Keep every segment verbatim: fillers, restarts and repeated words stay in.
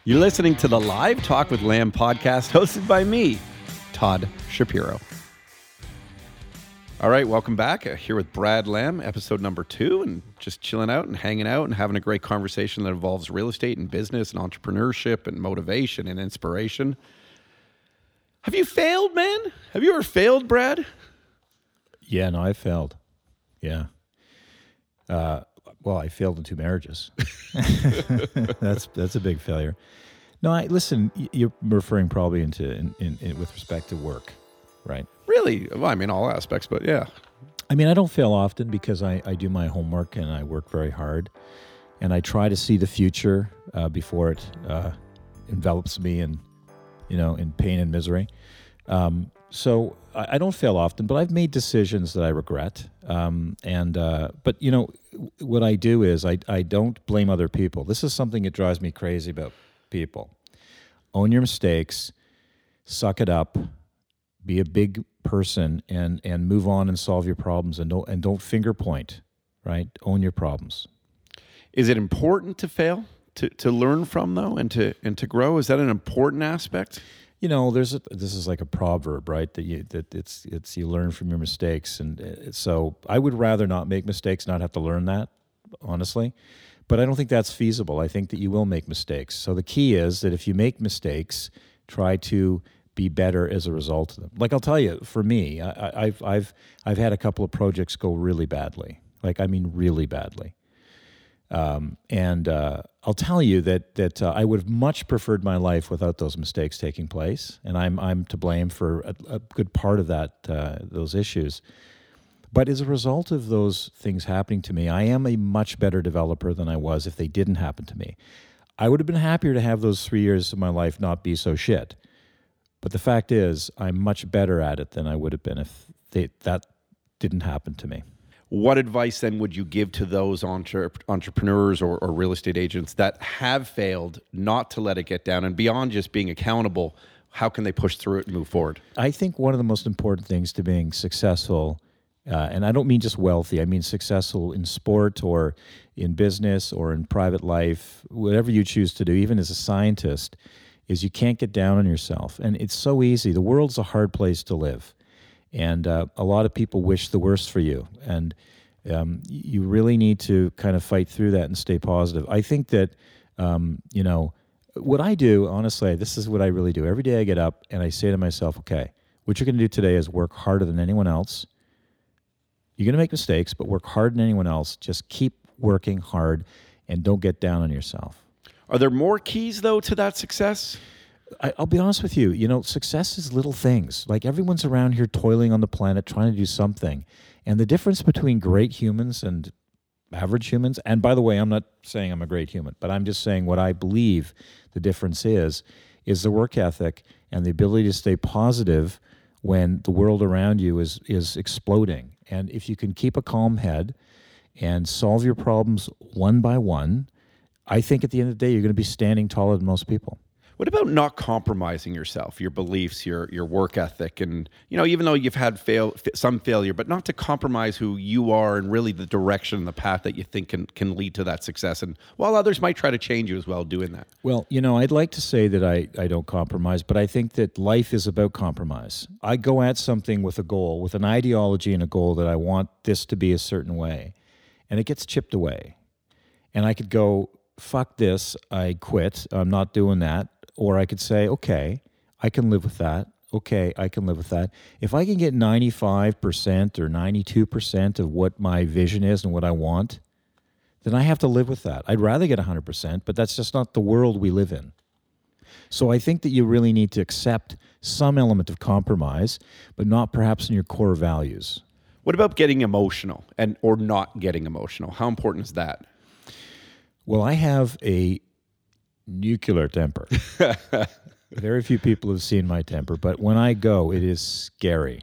You're listening to the Live Talk with Lamb podcast hosted by me, Todd Shapiro. All right, welcome back. Uh, here with Brad Lamb, episode number two, and just chilling out and hanging out and having a great conversation that involves real estate and business and entrepreneurship and motivation and inspiration. Have you failed, man? Have you ever failed, Brad? Yeah, no, I failed. Yeah. Uh, well, I failed in two marriages. that's that's a big failure. No, I listen. You're referring probably into in, in, in with respect to work, right? Really? Well, I mean, all aspects, but yeah. I mean, I don't fail often because I, I do my homework and I work very hard, and I try to see the future uh, before it uh, envelops me in, you know, in pain and misery. Um, so I, I don't fail often, but I've made decisions that I regret. Um, and uh, but you know, what I do is I I don't blame other people. This is something that drives me crazy about people. Own your mistakes, suck it up, be a big person, and and move on and solve your problems, and don't and don't finger point, right? Own your problems. Is it important to fail, to to learn from though, and to and to grow? Is that an important aspect? You know, there's a, this is like a proverb, right? That you that it's it's you learn from your mistakes, and uh, so I would rather not make mistakes, not have to learn that, honestly. But I don't think that's feasible. I think that you will make mistakes. So the key is that if you make mistakes, try to be better as a result of them. Like I'll tell you, for me, I, I've I've I've had a couple of projects go really badly. Like I mean, really badly. Um, and uh, I'll tell you that that uh, I would have much preferred my life without those mistakes taking place, and I'm I'm to blame for a, a good part of that uh, those issues. But as a result of those things happening to me, I am a much better developer than I was if they didn't happen to me. I would have been happier to have those three years of my life not be so shit. But the fact is, I'm much better at it than I would have been if they, that didn't happen to me. What advice then would you give to those entre- entrepreneurs or, or real estate agents that have failed, not to let it get down, and beyond just being accountable, how can they push through it and move forward? I think one of the most important things to being successful, uh, and I don't mean just wealthy, I mean successful in sport or in business or in private life, whatever you choose to do, even as a scientist, is you can't get down on yourself. And it's so easy. The world's a hard place to live. And uh, a lot of people wish the worst for you. And um, you really need to kind of fight through that and stay positive. I think that, um, you know, what I do, honestly, this is what I really do. Every day I get up and I say to myself, okay, what you're going to do today is work harder than anyone else. You're going to make mistakes, but work harder than anyone else. Just keep working hard and don't get down on yourself. Are there more keys, though, to that success? I, I'll be honest with you. You know, success is little things. Like everyone's around here toiling on the planet, trying to do something. And the difference between great humans and average humans, and by the way, I'm not saying I'm a great human, but I'm just saying what I believe the difference is, is the work ethic and the ability to stay positive when the world around you is is exploding. And if you can keep a calm head and solve your problems one by one, I think at the end of the day, you're going to be standing taller than most people. What about not compromising yourself, your beliefs, your your work ethic, and you know, even though you've had fail some failure, but not to compromise who you are and really the direction and the path that you think can can lead to that success. And while others might try to change you as well, doing that. Well, you know, I'd like to say that I, I don't compromise, but I think that life is about compromise. I go at something with a goal, with an ideology and a goal that I want this to be a certain way, and it gets chipped away. And I could go, fuck this, I quit, I'm not doing that. Or I could say, okay, I can live with that. Okay, I can live with that. If I can get ninety-five percent or ninety-two percent of what my vision is and what I want, then I have to live with that. I'd rather get one hundred percent, but that's just not the world we live in. So I think that you really need to accept some element of compromise, but not perhaps in your core values. What about getting emotional and or not getting emotional? How important is that? Well, I have a nuclear temper. Very few people have seen my temper, but when I go, it is scary.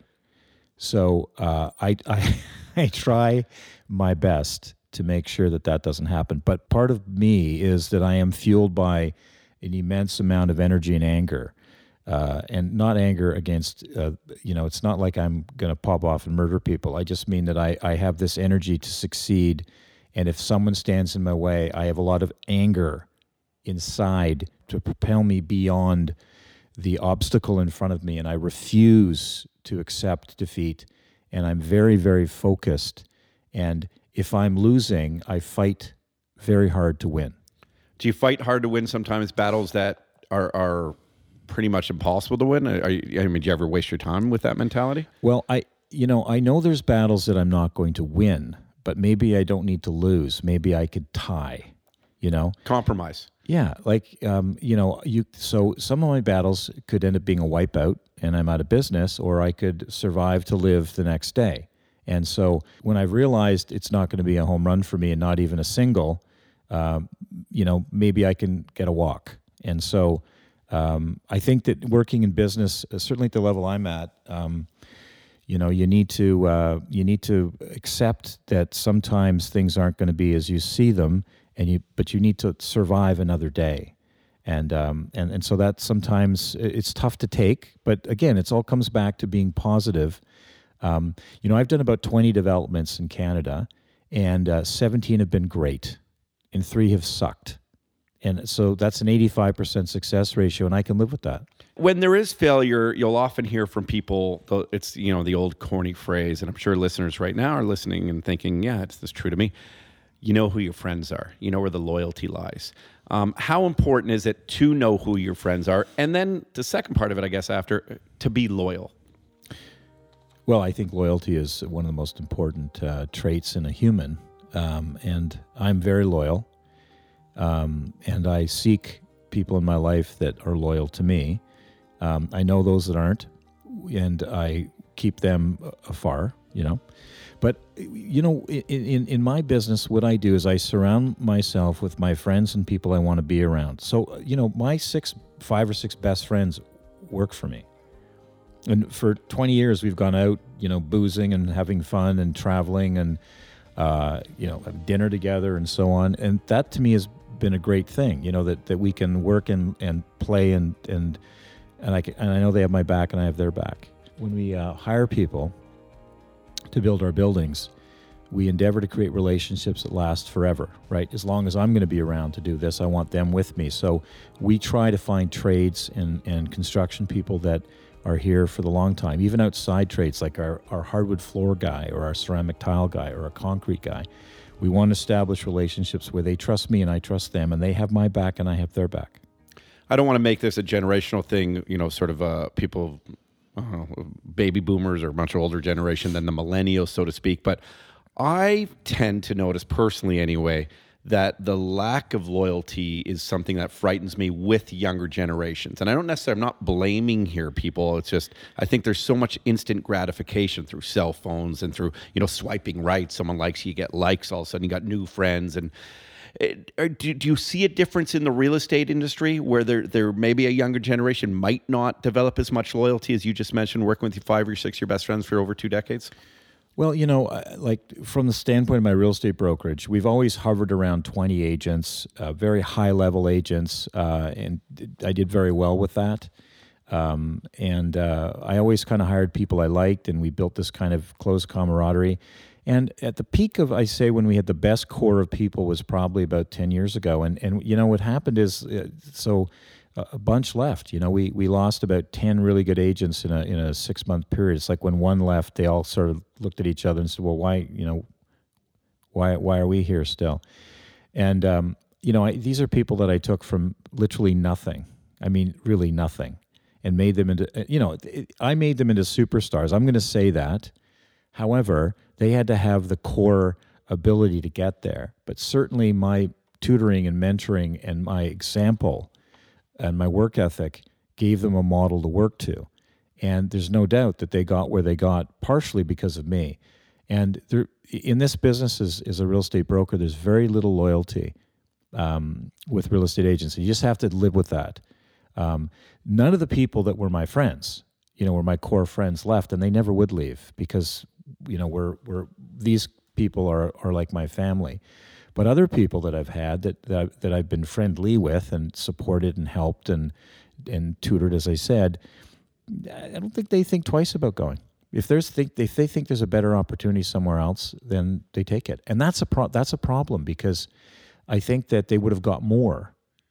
So uh, I, I I try my best to make sure that that doesn't happen. But part of me is that I am fueled by an immense amount of energy and anger, uh, and not anger against, uh, you know, it's not like I'm going to pop off and murder people. I just mean that I, I have this energy to succeed, and if someone stands in my way, I have a lot of anger inside to propel me beyond the obstacle in front of me, and I refuse to accept defeat, and I'm very, very focused. And if I'm losing, I fight very hard to win. Do you fight hard to win sometimes battles that are are pretty much impossible to win? Are you, I mean, do you ever waste your time with that mentality? Well, I you know I know there's battles that I'm not going to win, but maybe I don't need to lose. Maybe I could tie. You know, compromise. Yeah, like um, you know, you. So some of my battles could end up being a wipeout, and I'm out of business, or I could survive to live the next day. And so when I realized it's not going to be a home run for me, and not even a single, um, you know, maybe I can get a walk. And so um, I think that working in business, uh, certainly at the level I'm at, um, you know, you need to uh, you need to accept that sometimes things aren't going to be as you see them. And you, but you need to survive another day, and um, and and so that sometimes it's tough to take. But again, it all comes back to being positive. Um, you know, I've done about twenty developments in Canada, and uh, seventeen have been great, and three have sucked, and so that's an eighty-five percent success ratio, and I can live with that. When there is failure, you'll often hear from people. It's you know the old corny phrase, and I'm sure listeners right now are listening and thinking, "Yeah, it's this true to me." You know who your friends are. You know where the loyalty lies. Um, how important is it to know who your friends are? And then the second part of it, I guess, after, to be loyal. Well, I think loyalty is one of the most important uh, traits in a human. Um, and I'm very loyal. Um, and I seek people in my life that are loyal to me. Um, I know those that aren't, and I keep them afar, you know. But, you know, in, in, in my business, what I do is I surround myself with my friends and people I want to be around. So, you know, my six, five or six best friends work for me. And for twenty years, we've gone out, you know, boozing and having fun and traveling and, uh, you know, have dinner together and so on. And that to me has been a great thing, you know, that, that we can work and, and play and, and, and I can, and I know they have my back and I have their back. When we uh, hire people to build our buildings, we endeavor to create relationships that last forever, right? As long as I'm going to be around to do this, I want them with me. So we try to find trades and, and construction people that are here for the long time, even outside trades like our, our hardwood floor guy or our ceramic tile guy or our concrete guy. We want to establish relationships where they trust me and I trust them, and they have my back and I have their back. I don't want to make this a generational thing, you know, sort of uh, people... Uh, baby boomers or a much older generation than the millennials, so to speak. But I tend to notice personally anyway, that the lack of loyalty is something that frightens me with younger generations. And I don't necessarily, I'm not blaming here people. It's just, I think there's so much instant gratification through cell phones and through, you know, swiping right. Someone likes you, you get likes, all of a sudden you got new friends. And Do, do you see a difference in the real estate industry where there, there maybe a younger generation might not develop as much loyalty as you just mentioned, working with your five or six of your best friends for over two decades? Well, you know, like from the standpoint of my real estate brokerage, we've always hovered around twenty agents, uh, very high-level agents, uh, and I did very well with that. Um, and uh, I always kind of hired people I liked, and we built this kind of close camaraderie. And at the peak of, I say, when we had the best core of people was probably about ten years ago. And, and you know, what happened is, uh, so a bunch left. You know, we, we lost about ten really good agents in a in a six-month period. It's like when one left, they all sort of looked at each other and said, well, why, you know, why why are we here still? And, um, you know, I, these are people that I took from literally nothing. I mean, really nothing. And made them into, you know, it, I made them into superstars. I'm going to say that. However, they had to have the core ability to get there. But certainly my tutoring and mentoring and my example and my work ethic gave them a model to work to. And there's no doubt that they got where they got partially because of me. And there, in this business as, as a real estate broker, there's very little loyalty um, with real estate agents. You just have to live with that. Um, none of the people that were my friends, you know, were my core friends left, and they never would leave because, you know, we're, we're these people are, are like my family. But other people that I've had that, that, I, that I've been friendly with and supported and helped and and tutored, as I said, I don't think they think twice about going. If there's think if they think there's a better opportunity somewhere else, then they take it. And that's a pro- that's a problem because I think that they would have got more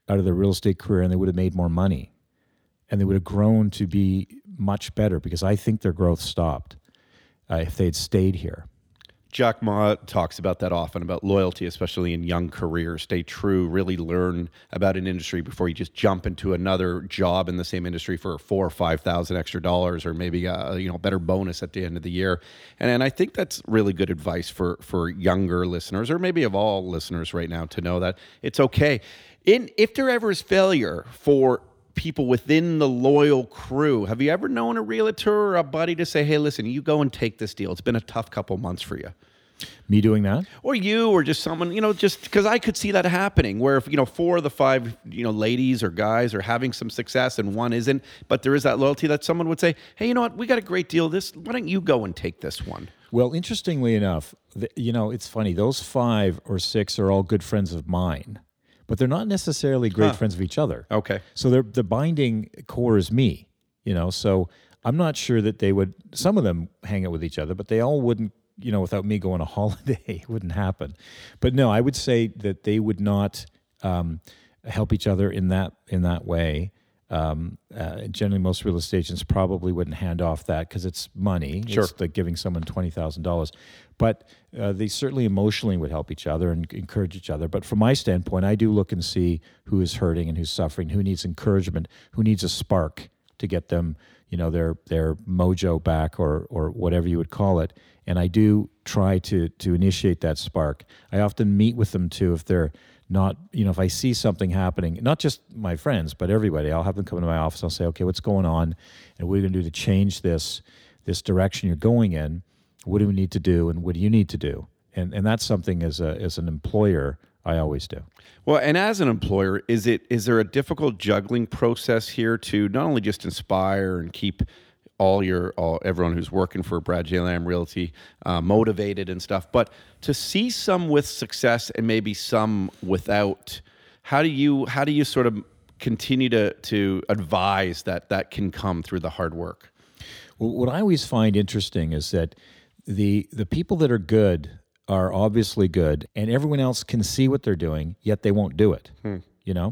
out of their real estate career and they would have made more money and they would have grown to be much better, because I think their growth stopped uh, if they had stayed here. Jack Ma talks about that often, about loyalty, especially in young careers. Stay true, really learn about an industry before you just jump into another job in the same industry for four or five thousand extra dollars, or maybe a you know better bonus at the end of the year. And and I think that's really good advice for for younger listeners, or maybe of all listeners right now, to know that it's okay. In if there ever is failure for people within the loyal crew, have you ever known a realtor or a buddy to say, hey, listen, you go and take this deal. It's been a tough couple months for you. Me doing that? Or you, or just someone, you know, just because I could see that happening where if, you know, four of the five, you know, ladies or guys are having some success and one isn't, but there is that loyalty that someone would say, hey, you know what, we got a great deal. This, why don't you go and take this one? Well, interestingly enough, the, you know, it's funny. Those five or six are all good friends of mine, but they're not necessarily great huh. friends of each other. Okay. So they're, the binding core is me, you know, so I'm not sure that they would, some of them hang out with each other, but they all wouldn't, you know, without me going on a holiday, it wouldn't happen. But no, I would say that they would not um, help each other in that in that way. Um, uh, generally, most real estate agents probably wouldn't hand off that because it's money. Sure. It's like giving someone twenty thousand dollars. But uh, they certainly emotionally would help each other and encourage each other. But from my standpoint, I do look and see who is hurting and who's suffering, who needs encouragement, who needs a spark to get them, you know, their their mojo back, or or whatever you would call it. And I do try to to initiate that spark. I often meet with them too if they're not, you know, if I see something happening, not just my friends, but everybody. I'll have them come to my office. I'll say, okay, what's going on? And what are you going to do to change this this direction you're going in? What do we need to do? And what do you need to do? And and that's something as a as an employer I always do. Well, and as an employer, is it is there a difficult juggling process here to not only just inspire and keep all your all everyone who's working for Brad J. Lamb Realty uh, motivated and stuff, but to see some with success and maybe some without? How do you how do you sort of continue to to advise that that can come through the hard work? Well, what I always find interesting is that the the people that are good are obviously good, and everyone else can see what they're doing, yet they won't do it. Hmm. You know,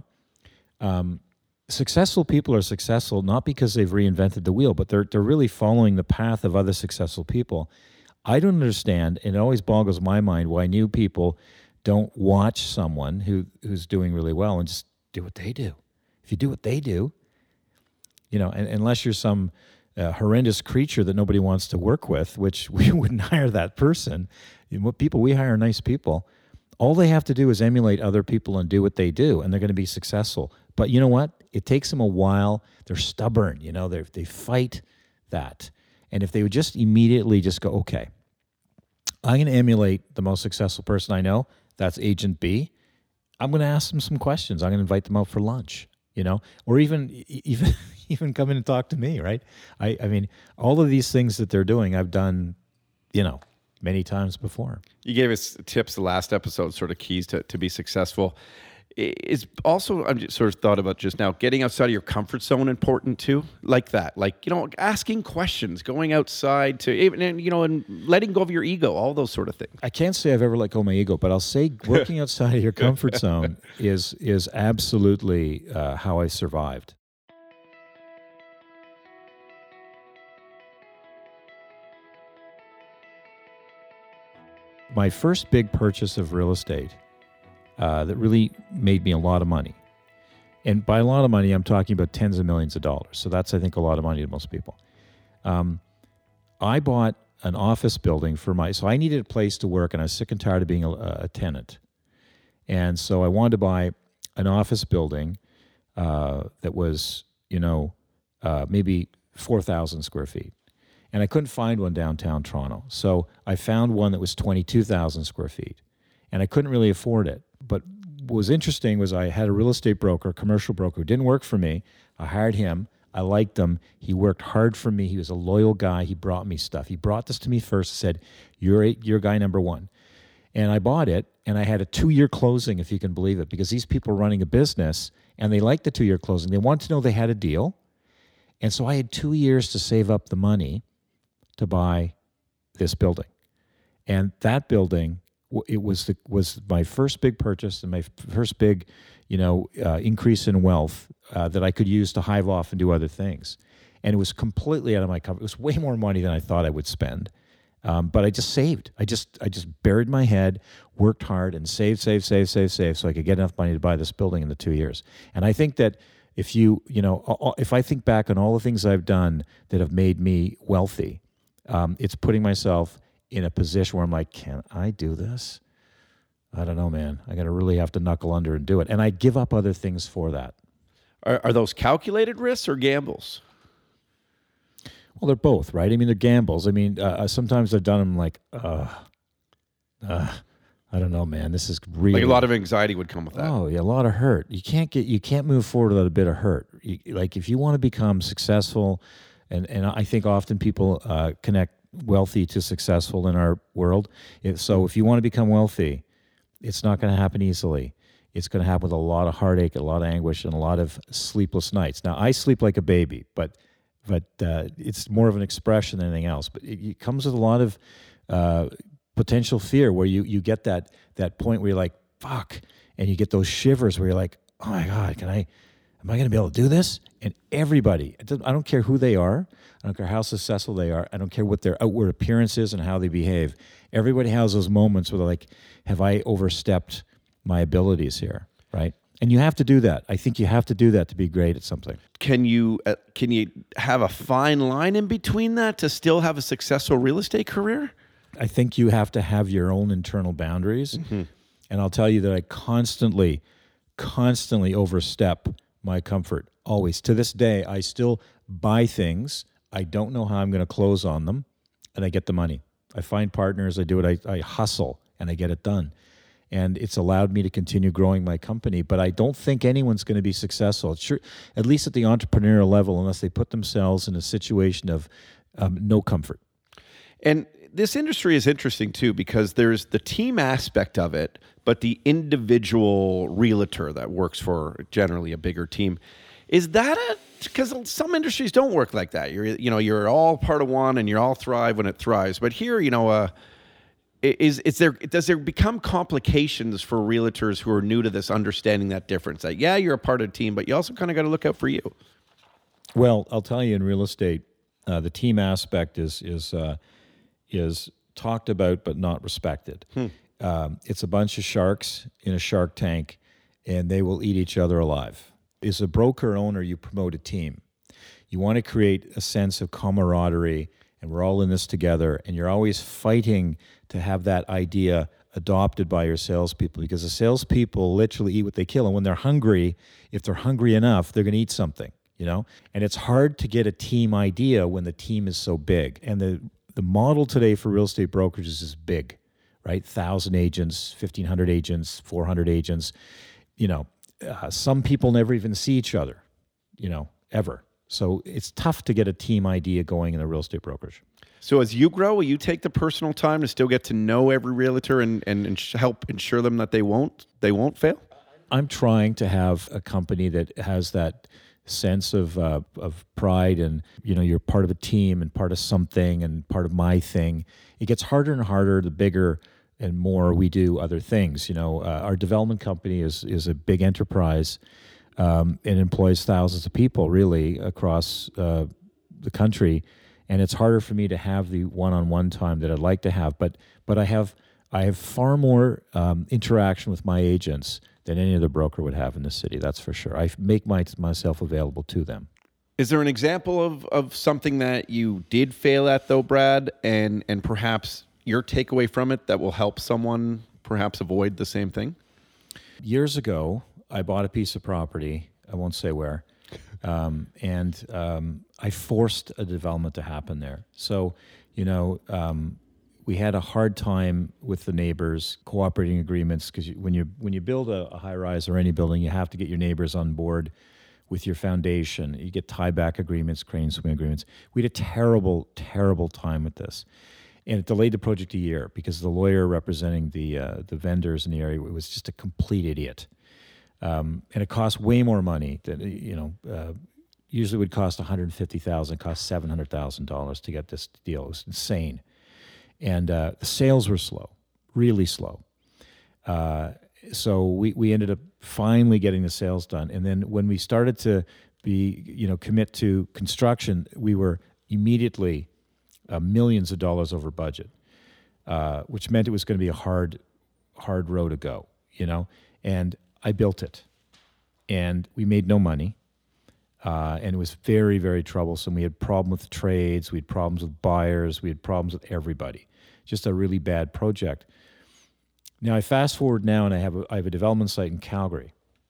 um, successful people are successful not because they've reinvented the wheel, but they're they're really following the path of other successful people. I don't understand, and it always boggles my mind why new people don't watch someone who who's doing really well and just do what they do. If you do what they do, you know, and, unless you're some uh, horrendous creature that nobody wants to work with, which we wouldn't hire that person. You know, people we hire are nice people. All they have to do is emulate other people and do what they do, and they're going to be successful. But you know what? It takes them a while. They're stubborn. You know, they they fight that. And if they would just immediately just go, okay, I'm going to emulate the most successful person I know. That's Agent B. I'm going to ask them some questions. I'm going to invite them out for lunch, you know, or even even even come in and talk to me, right? I, I mean, all of these things that they're doing, I've done, you know, many times before. You gave us tips the last episode, sort of keys to, to be successful. Is also, I'm just sort of thought about just now, getting outside of your comfort zone important too? Like that, like, you know, asking questions, going outside to even, you know, and letting go of your ego, all those sort of things. I can't say I've ever let go of my ego, but I'll say working outside of your comfort zone is is absolutely uh, how I survived. My first big purchase of real estate uh, that really made me a lot of money. And by a lot of money, I'm talking about tens of millions of dollars. So that's, I think, a lot of money to most people. Um, I bought an office building for my, so I needed a place to work, and I was sick and tired of being a, a tenant. And so I wanted to buy an office building uh, that was, you know, uh, maybe four thousand square feet. And I couldn't find one downtown Toronto. So I found one that was twenty-two thousand square feet. And I couldn't really afford it. But what was interesting was I had a real estate broker, a commercial broker, who didn't work for me. I hired him. I liked him. He worked hard for me. He was a loyal guy. He brought me stuff. He brought this to me first and said, you're, a, you're guy number one. And I bought it, and I had a two-year closing, if you can believe it, because these people are running a business, and they liked the two-year closing. They wanted to know they had a deal. And so I had two years to save up the money to buy this building. And that building w- it was the was my first big purchase and my f- first big, you know, uh, increase in wealth uh, that I could use to hive off and do other things. And it was completely out of my comfort. It was way more money than I thought I would spend. Um, but I just saved. I just I just buried my head, worked hard, and saved, saved, saved, saved, saved, so I could get enough money to buy this building in the two years. And I think that if you you know if I think back on all the things I've done that have made me wealthy, um, it's putting myself in a position where I'm like, can I do this? I don't know, man. I got to really have to knuckle under and do it. And I give up other things for that. Are, are those calculated risks or gambles? Well, they're both, right? I mean, they're gambles. I mean, uh, sometimes I've done them like, uh, uh, I don't know, man. This is really Like a lot of anxiety would come with that. Oh, yeah, a lot of hurt. You can't get, you can't move forward without a bit of hurt. You, like if you want to become successful, and and I think often people uh, connect wealthy to successful in our world. If, so if you want to become wealthy, it's not going to happen easily. It's going to happen with a lot of heartache, a lot of anguish, and a lot of sleepless nights. Now, I sleep like a baby, but. But uh, it's more of an expression than anything else. But it, it comes with a lot of uh, potential fear where you, you get that that point where you're like, fuck, and you get those shivers where you're like, oh my God, can I, am I going to be able to do this? And everybody, it doesn't- I don't care who they are, I don't care how successful they are, I don't care what their outward appearance is and how they behave. Everybody has those moments where they're like, have I overstepped my abilities here, right? And you have to do that. I think you have to do that to be great at something. Can you uh, can you have a fine line in between that to still have a successful real estate career? I think you have to have your own internal boundaries. Mm-hmm. And I'll tell you that I constantly, constantly overstep my comfort. Always. To this day, I still buy things. I don't know how I'm going to close on them, and I get the money. I find partners. I do it. I, I hustle, and I get it done. And it's allowed me to continue growing my company. But I don't think anyone's going to be successful, sure, at least at the entrepreneurial level, unless they put themselves in a situation of um, no comfort. And this industry is interesting, too, because there's the team aspect of it, but the individual realtor that works for generally a bigger team. Is that a, because some industries don't work like that. You're, you know, you're all part of one and you all thrive when it thrives. But here, you know, uh, Is is there does there become complications for realtors who are new to this, understanding that difference? That yeah, you're a part of a team, but you also kind of got to look out for you. Well, I'll tell you, in real estate, uh, the team aspect is is uh, is talked about but not respected. Hmm. Um, it's a bunch of sharks in a shark tank, and they will eat each other alive. As a broker owner, you promote a team. You want to create a sense of camaraderie, and we're all in this together, and you're always fighting to have that idea adopted by your salespeople, because the salespeople literally eat what they kill. And when they're hungry, if they're hungry enough, they're going to eat something, you know? And it's hard to get a team idea when the team is so big. And the, the model today for real estate brokerages is big, right? one thousand agents, fifteen hundred agents, four hundred agents. You know, uh, some people never even see each other, you know, ever. So it's tough to get a team idea going in a real estate brokerage. So as you grow, will you take the personal time to still get to know every realtor and, and, and help ensure them that they won't they won't fail? I'm trying to have a company that has that sense of uh, of pride, and you know, you're part of a team and part of something and part of my thing. It gets harder and harder the bigger and more we do other things. You know, uh, our development company is is a big enterprise. Um, it employs thousands of people really across uh, the country, and it's harder for me to have the one-on-one time that I'd like to have. But but I have I have far more um, interaction with my agents than any other broker would have in the city. That's for sure. I make my, myself available to them. Is there an example of, of something that you did fail at, though, Brad, and and perhaps your takeaway from it that will help someone perhaps avoid the same thing? Years ago, I bought a piece of property, I won't say where, um, and um, I forced a development to happen there. So, you know, um, we had a hard time with the neighbors, cooperating agreements, because when you when you build a, a high-rise or any building, you have to get your neighbors on board with your foundation. You get tie-back agreements, crane swing agreements. We had a terrible, terrible time with this. And it delayed the project a year because the lawyer representing the uh, the vendors in the area was just a complete idiot. Um, and it cost way more money than, you know, uh, usually would cost one hundred fifty thousand dollars, cost seven hundred thousand dollars to get this deal. It was insane. And uh, the sales were slow, really slow. Uh, so we, we ended up finally getting the sales done. And then when we started to be, you know, commit to construction, we were immediately uh, millions of dollars over budget, uh, which meant it was going to be a hard, hard road to go, you know. And I built it, and we made no money, uh, and it was very, very troublesome. We had problems with trades, we had problems with buyers, we had problems with everybody. Just a really bad project. Now I fast forward now, and I have a, I have a development site in Calgary.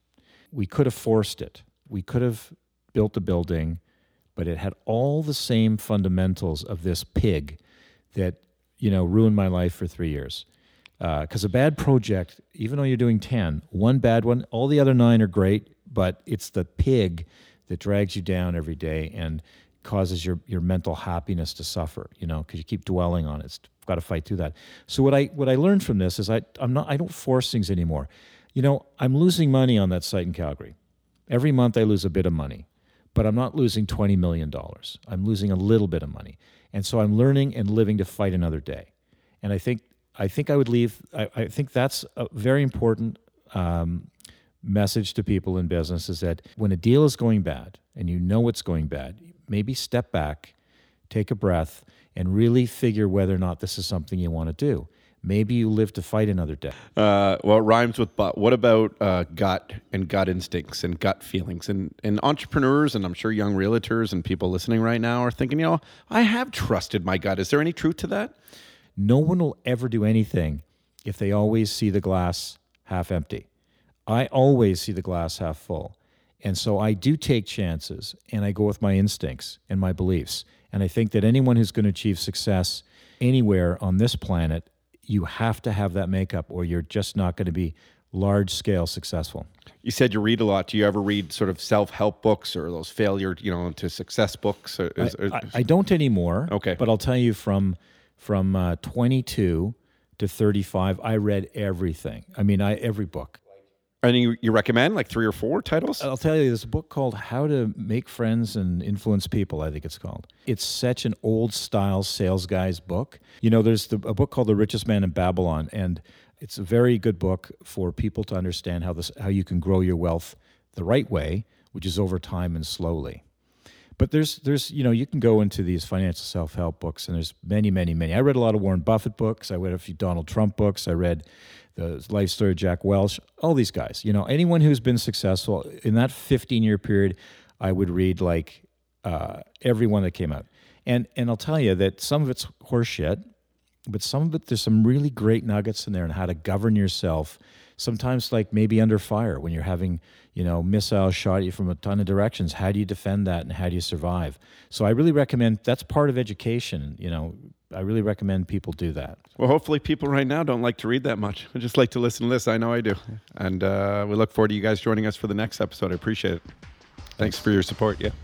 We could have forced it. We could have built the building, but it had all the same fundamentals of this pig that, you know, ruined my life for three years. Because uh, a bad project, even though you're doing ten, one bad one, all the other nine are great, but it's the pig that drags you down every day and causes your, your mental happiness to suffer, you know, because you keep dwelling on it. It's got to fight through that. So what I what I learned from this is I I'm not I don't force things anymore. You know, I'm losing money on that site in Calgary. Every month I lose a bit of money, but I'm not losing twenty million dollars. I'm losing a little bit of money. And so I'm learning and living to fight another day. And I think I think I would leave, I, I think that's a very important um, message to people in business, is that when a deal is going bad and you know it's going bad, maybe step back, take a breath, and really figure whether or not this is something you want to do. Maybe you live to fight another day. Uh, well, it rhymes with but. What about uh, gut and gut instincts and gut feelings? And, and entrepreneurs, and I'm sure young realtors and people listening right now are thinking, you know, I have trusted my gut. Is there any truth to that? No one will ever do anything if they always see the glass half empty. I always see the glass half full. And so I do take chances, and I go with my instincts and my beliefs. And I think that anyone who's going to achieve success anywhere on this planet, you have to have that makeup, or you're just not going to be large-scale successful. You said you read a lot. Do you ever read sort of self-help books or those failure, you know, to success books? Is, I, I, I don't anymore. Okay. But I'll tell you, from from uh, twenty-two to thirty-five, I read everything. I mean, I every book. And you, you recommend like three or four titles? I'll tell you, there's a book called How to Make Friends and Influence People, I think it's called. It's such an old-style sales guy's book. You know, there's the, a book called The Richest Man in Babylon, and it's a very good book for people to understand how this how you can grow your wealth the right way, which is over time and slowly. But there's, there's, you know, you can go into these financial self-help books, and there's many, many, many. I read a lot of Warren Buffett books. I read a few Donald Trump books. I read the life story of Jack Welch, all these guys. You know, anyone who's been successful in that fifteen-year period, I would read like uh, every one that came out. And and I'll tell you that some of it's horseshit, but some of it, there's some really great nuggets in there on how to govern yourself. Sometimes, like maybe under fire, when you're having, you know, missiles shot at you from a ton of directions. How do you defend that, and how do you survive? So I really recommend, that's part of education. You know, I really recommend people do that. Well, hopefully people right now don't like to read that much. I just like to listen to this. I know I do. And uh, we look forward to you guys joining us for the next episode. I appreciate it. Thanks, Thanks for your support. Yeah.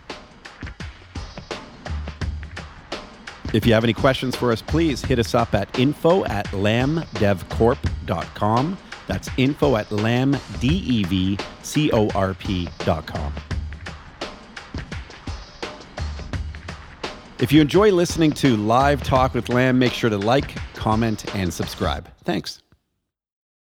If you have any questions for us, please hit us up at info at lamb dev corp dot com. That's info at lamb dev corp dot com. If you enjoy listening to Live Talk with Lamb, make sure to like, comment, and subscribe. Thanks.